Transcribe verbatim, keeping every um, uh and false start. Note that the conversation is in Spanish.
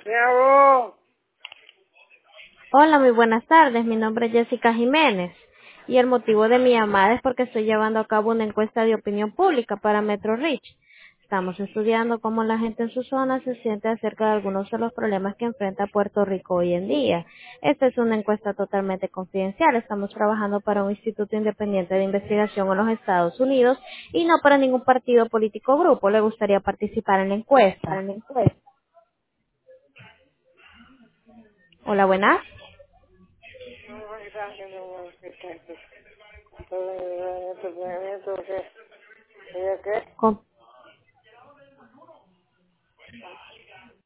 ¿Me habló? Hola, muy buenas tardes. Mi nombre es Jessica Jiménez y el motivo de mi llamada es porque estoy llevando a cabo una encuesta de opinión pública para Metro Rich. Estamos estudiando cómo la gente en su zona se siente acerca de algunos de los problemas que enfrenta Puerto Rico hoy en día. Esta es una encuesta totalmente confidencial. Estamos trabajando para un instituto independiente de investigación en los Estados Unidos y no para ningún partido político o grupo. ¿Le gustaría participar en la encuesta? Hola, buenas. No, mensaje, no, que está aquí. Todo el entrenamiento, ¿qué? ¿Ella qué? Com-